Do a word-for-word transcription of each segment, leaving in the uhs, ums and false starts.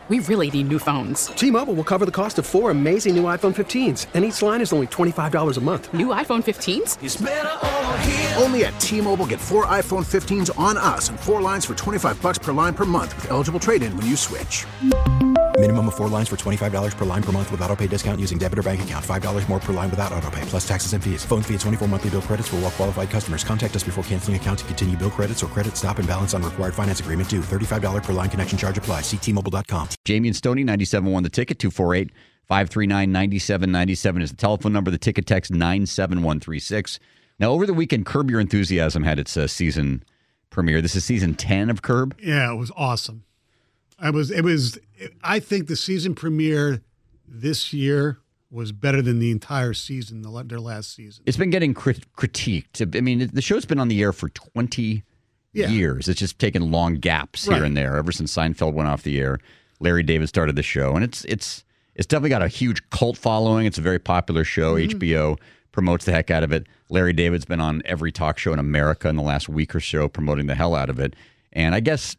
we really need new phones. T-Mobile will cover the cost of four amazing new iPhone fifteens, and each line is only twenty-five dollars a month. New iPhone fifteens? It's better over here. Only at T-Mobile, get four iPhone fifteens on us and four lines for twenty-five dollars per line per month with eligible trade-in when you switch. Minimum of four lines for twenty-five dollars per line per month with autopay discount using debit or bank account. five dollars more per line without autopay, plus taxes and fees. Phone fee at twenty-four monthly bill credits for well-qualified customers. Contact us before canceling account to continue bill credits or credit stop and balance on required finance agreement due. thirty-five dollars per line connection charge applies. See T Mobile dot com. Jamie and Stoney, ninety-seven point one The Ticket, two four eight, five three nine, nine seven nine seven is the telephone number. The Ticket text nine seven one three six. Now, over the weekend, Curb Your Enthusiasm had its uh, season premiere. This is season ten of Curb. Yeah, it was awesome. I was, it was, I think the season premiere this year was better than the entire season, the, their last season. It's been getting crit- critiqued. I mean, the show's been on the air for twenty yeah. years. It's just taken long gaps right. here and there ever since Seinfeld went off the air. Larry David started the show, and it's it's it's definitely got a huge cult following. It's a very popular show. Mm-hmm. H B O promotes the heck out of it. Larry David's been on every talk show in America in the last week or so, promoting the hell out of it. And I guess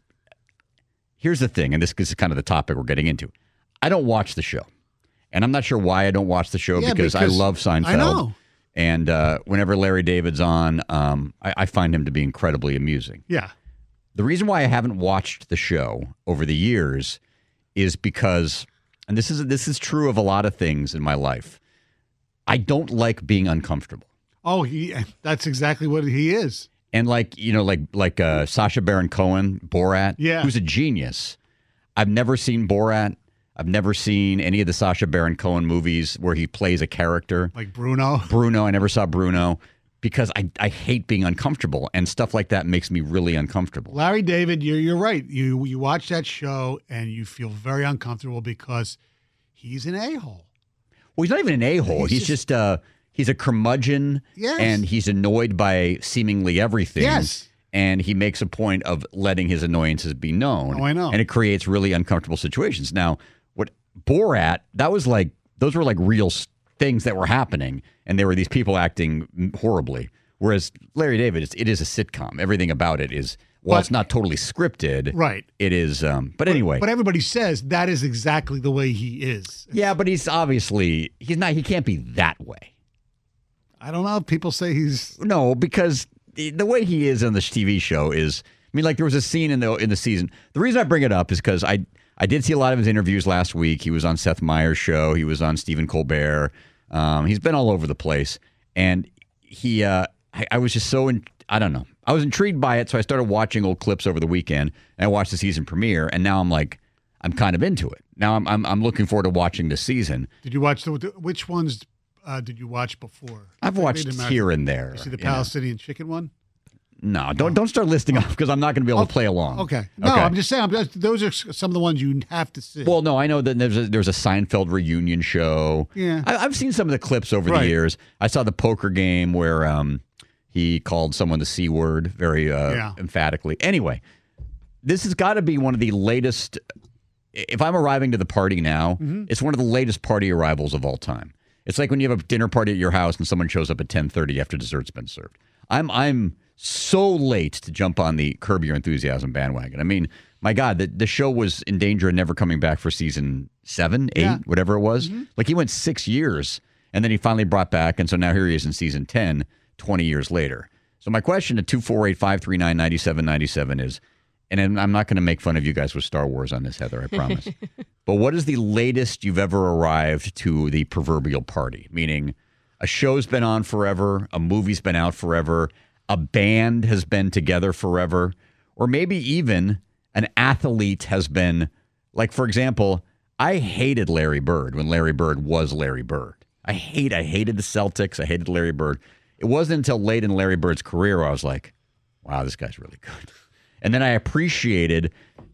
here's the thing, and this is kind of the topic we're getting into. I don't watch the show, and I'm not sure why I don't watch the show yeah, because, because I love Seinfeld. I know. And uh, whenever Larry David's on, um, I, I find him to be incredibly amusing. Yeah. The reason why I haven't watched the show over the years is because, and this is this is true of a lot of things in my life, I don't like being uncomfortable. Oh, he, that's exactly what he is. And like, you know, like like uh, Sacha Baron Cohen, Borat, yeah. who's a genius. I've never seen Borat. I've never seen any of the Sacha Baron Cohen movies where he plays a character. Like Bruno? Bruno. I never saw Bruno because I, I hate being uncomfortable, and stuff like that makes me really uncomfortable. Larry David, you're, you're right. You, you watch that show, and you feel very uncomfortable because he's an a-hole. Well, he's not even an a-hole. He's, he's just... just uh, He's a curmudgeon, yes. and he's annoyed by seemingly everything. Yes. And he makes a point of letting his annoyances be known. Oh, I know. And it creates really uncomfortable situations. Now, what Borat, that was like, those were like real things that were happening, and there were these people acting horribly. Whereas Larry David, it is a sitcom. Everything about it is, while but, it's not totally scripted, right? It is, um, but, but anyway. But everybody says that is exactly the way he is. Yeah, but he's obviously, he's not, he can't be that way. I don't know. People say he's no, because the way he is on this T V show is. I mean, like there was a scene in the in the season. The reason I bring it up is because I I did see a lot of his interviews last week. He was on Seth Meyers' show. He was on Stephen Colbert. Um, he's been all over the place, and he uh, I, I was just so in, I don't know. I was intrigued by it, so I started watching old clips over the weekend. And I watched the season premiere, and now I'm like, I'm kind of into it. Now I'm I'm, I'm looking forward to watching this season. Did you watch the which ones? Uh, did you watch before? I've watched here and there. You see the Palestinian know. chicken one? No, don't don't start listing off because I'm not going to be able oh, to play along. Okay. No, okay. I'm just saying, I'm just, those are some of the ones you have to see. Well, no, I know that there's a, there's a Seinfeld reunion show. Yeah. I, I've seen some of the clips over right. the years. I saw the poker game where um, he called someone the C word very uh, yeah. emphatically. Anyway, this has got to be one of the latest. If I'm arriving to the party now, mm-hmm. it's one of the latest party arrivals of all time. It's like when you have a dinner party at your house and someone shows up at ten thirty after dessert's been served. I'm I'm so late to jump on the Curb Your Enthusiasm bandwagon. I mean, my God, the, the show was in danger of never coming back for season seven, eight, yeah. whatever it was. Mm-hmm. Like he went six years and then he finally brought back. And so now here he is in season ten, twenty years later. So my question to two four eight, five three nine, nine seven nine seven is, and I'm not going to make fun of you guys with Star Wars on this, Heather, I promise. But what is the latest you've ever arrived to the proverbial party? Meaning a show's been on forever, a movie's been out forever, a band has been together forever, or maybe even an athlete has been, like, for example, I hated Larry Bird when Larry Bird was Larry Bird. I hate, I hated the Celtics. I hated Larry Bird. It wasn't until late in Larry Bird's career where I was like, wow, this guy's really good. And then I appreciated,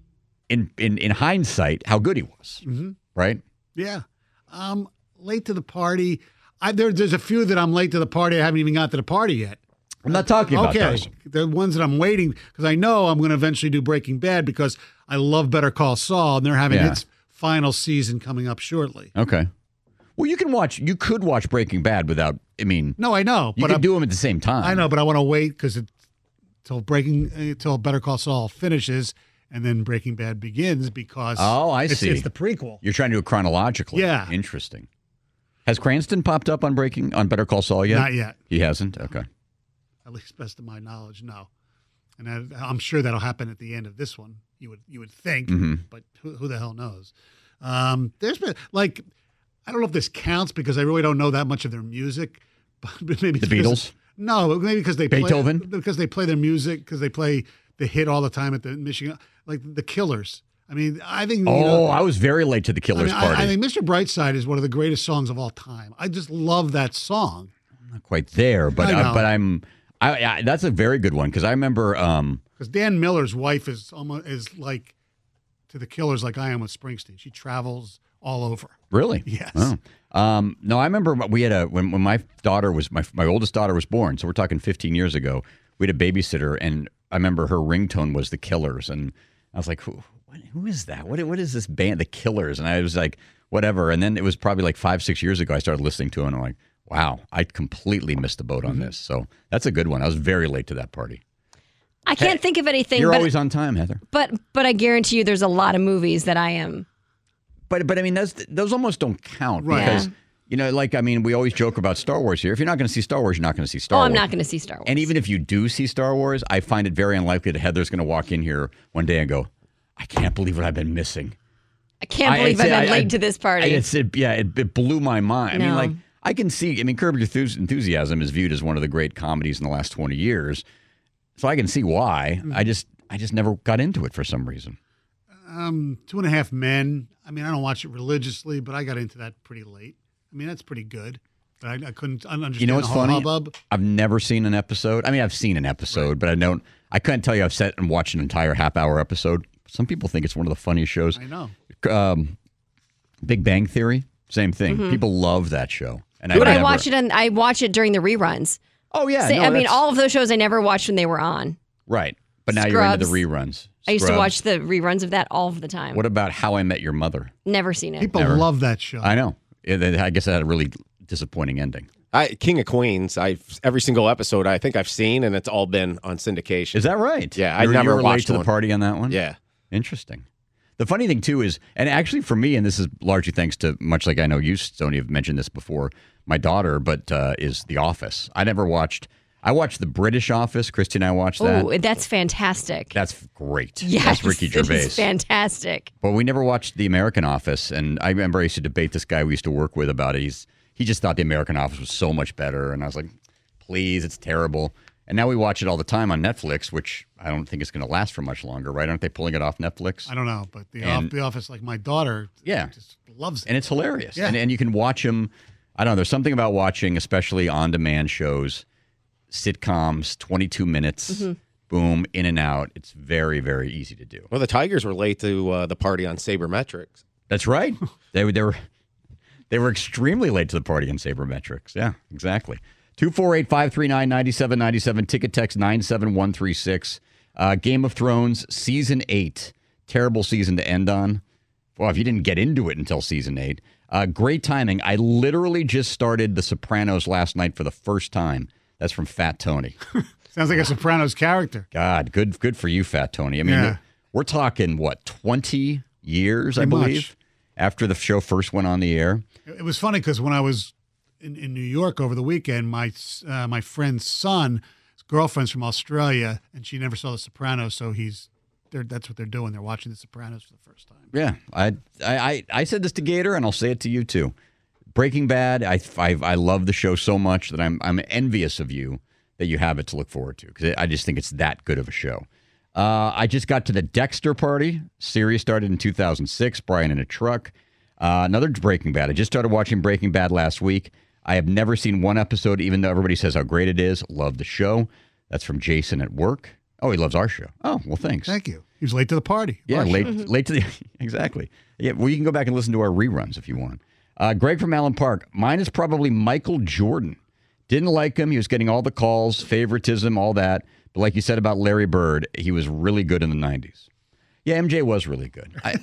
in in, in hindsight, how good he was. Mm-hmm. Right? Yeah. Um, late to the party. I, there, there's a few that I'm late to the party. I haven't even got to the party yet. I'm not talking about okay. those. They're ones that I'm waiting because I know I'm going to eventually do Breaking Bad because I love Better Call Saul, and they're having Yeah. its final season coming up shortly. Okay. Well, you can watch. You could watch Breaking Bad without. I mean, No, I know. you but could I'm- do them at the same time. I know, but I want to wait because until Breaking until Better Call Saul finishes, and then Breaking Bad begins because Oh, I it's, see. it's the prequel. You're trying to do it chronologically. Yeah. Interesting. Has Cranston popped up on Breaking on Better Call Saul yet? Not yet. He hasn't? Okay. At least best of my knowledge, no. And I, I'm sure that'll happen at the end of this one. You would you would think, Mm-hmm. but who, who the hell knows? Um, there's been like I don't know if this counts because I really don't know that much of their music. But maybe The it's because- Beatles? No, maybe because they Beethoven? play, because they play their music because they play the hit all the time at the Michigan, like the Killers. I mean, I think. You Oh, know, I was very late to the I, Killers mean, party. I, I think Mister Brightside is one of the greatest songs of all time. I just love that song. Not quite there, but I I know. but I'm. I, I that's a very good one because I remember. Um, Because Dan Miller's wife is almost is like to the Killers like I am with Springsteen. She travels all over. Really? Yes. Oh. Um, no, I remember we had a when, when my daughter was my my oldest daughter was born. So we're talking fifteen years ago. We had a babysitter, and I remember her ringtone was the Killers, and I was like, who what, who is that? What what is this band, the Killers? And I was like, whatever. And then it was probably like five six years ago. I started listening to it, and I'm like, wow, I completely missed the boat on this. So that's a good one. I was very late to that party. I can't Hey, think of anything. You're but, always on time, Heather. but but I guarantee you, there's a lot of movies that I am. But but I mean, those those almost don't count Right. because Yeah. you know, like I mean, we always joke about Star Wars here. If you're not going to see Star Wars, you're not going to see Star Oh, Wars. I'm not going to see Star Wars. And even if you do see Star Wars, I find it very unlikely that Heather's going to walk in here one day and go, "I can't believe what I've been missing." I can't I- believe I'd I've say been I- late I- to this party. I- It's it, yeah, it, it blew my mind. I mean, No. like I can see. I mean, Curb Your Enthusi- Enthusiasm is viewed as one of the great comedies in the last twenty years, so I can see why. Mm-hmm. I just I just never got into it for some reason. Um, Two and a Half Men. I mean, I don't watch it religiously, but I got into that pretty late. I mean, that's pretty good. But I, I couldn't understand You know what's the whole funny? hubbub. I've never seen an episode. I mean, I've seen an episode, but I don't. I couldn't tell you I've sat and watched an entire half-hour episode. Some people think it's one of the funniest shows. I know. Um, Big Bang Theory, same thing. Mm-hmm. People love that show, and but I never, watch it and I watch it during the reruns. Oh yeah, Say- no, I mean, that's- all of those shows I never watched when they were on. right. But now you're into the Scrubs. reruns. I used to Scrubs. watch the reruns of that all of the time. What about How I Met Your Mother? Never seen it. People Never. love that show. I know. It- it- I guess it had a really disappointing ending. I, King of Queens. I every single episode I think I've seen, and it's all been on syndication. Is that right? Yeah, I You were- never you were late watched to the one. party on that one. Yeah. Interesting. The funny thing too is, and actually for me, and this is largely thanks to much like I know you, Sony, have mentioned this before. My daughter, but uh, is The Office. I never watched. I watched the British Office. Christy and I watched that. Oh, that's fantastic. That's great. yes, That's Ricky Gervais. It is fantastic. But we never watched the American Office, and I remember I used to debate this guy we used to work with about it. He's he just thought the American Office was so much better, and I was like, please, it's terrible. And now we watch it all the time on Netflix, which I don't think is going to last for much longer, right? Aren't they pulling it off Netflix? I don't know, but the, And- off, the Office, like my daughter, Yeah. just loves it. And it's hilarious. Yeah. And, and you can watch them. I don't know. There's something about watching, especially on-demand shows, sitcoms, twenty-two minutes, Mm-hmm. boom, in and out. It's very, very easy to do. Well, the Tigers were late to uh, the party on Sabermetrics. That's right. they, were- they were they were extremely late to the party in Sabermetrics. Yeah, exactly. two four eight, five three nine, nine seven nine seven. Ticket text nine seven one three six. Uh, Game of Thrones, season eight. Terrible season to end on. Well, if you didn't get into it until season eight. Uh, great timing. I literally just started The Sopranos last night for the first time. That's from Fat Tony. Sounds like a Sopranos character. God, good good for you, Fat Tony. I mean, Yeah. we're talking, what, twenty years, I Pretty much. believe, after the show first went on the air. It was funny because when I was in, in New York over the weekend, my uh, my friend's son, his girlfriend's from Australia, and she never saw The Sopranos, so he's they're, that's what they're doing. They're watching The Sopranos for the first time. Yeah, I, I, I, I said this to Gator, and I'll say it to you too. Breaking Bad, I, I, I love the show so much that I'm, I'm envious of you that you have it to look forward to because I just think it's that good of a show. Uh, I just got to the Dexter party. Series started in two thousand six. Brian in a truck. Uh, another Breaking Bad. I just started watching Breaking Bad last week. I have never seen one episode, even though everybody says how great it is. Love the show. That's from Jason at work. Oh, he loves our show. Oh, well, thanks. Thank you. He was late to the party. Yeah, Rush. late, late to the exactly. Yeah, well, you can go back and listen to our reruns if you want. Uh, Greg from Allen Park. Mine is probably Michael Jordan. Didn't like him. He was getting all the calls, favoritism, all that. But like you said about Larry Bird, he was really good in the nineties. Yeah, M J was really good. I,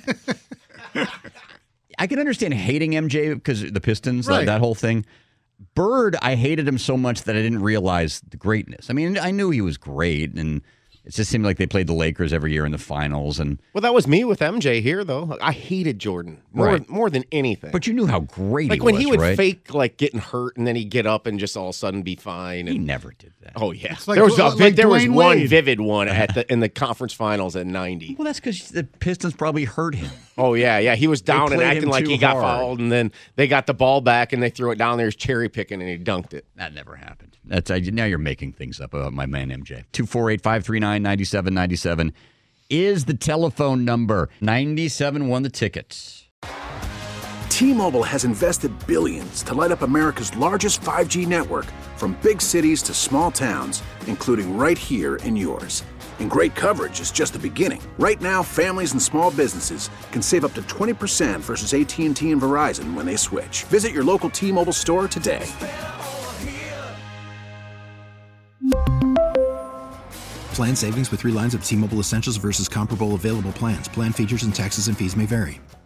I can understand hating M J because the Pistons, Right. that, that whole thing. Bird, I hated him so much that I didn't realize the greatness. I mean, I knew he was great, and It just seemed like they played the Lakers every year in the finals. And Well, that was me with M J here, though. I hated Jordan more, Right. more than anything. But you knew how great like he when was, he would right? fake like getting hurt and then he'd get up and just all of a sudden be fine. He And, never did that. oh yeah, It's like- there was a, like there was Dwayne one Wade. vivid one at the in the conference finals at ninety. Well, that's because the Pistons probably hurt him. Oh yeah, yeah, he was down and played acting him like too he got hard. fouled, and then they got the ball back and they threw it down there, was cherry picking, and he dunked it. That never happened. That's I, now you're making things up about my man M J. two four eight, five three nine, nine seven nine seven is the telephone number. ninety-seven won the tickets. T-Mobile has invested billions to light up America's largest five G network, from big cities to small towns, including right here in yours. And great coverage is just the beginning. Right now, families and small businesses can save up to twenty percent versus A T and T and Verizon when they switch. Visit your local T-Mobile store today. Plan savings with three lines of T-Mobile Essentials versus comparable available plans. Plan features and taxes and fees may vary.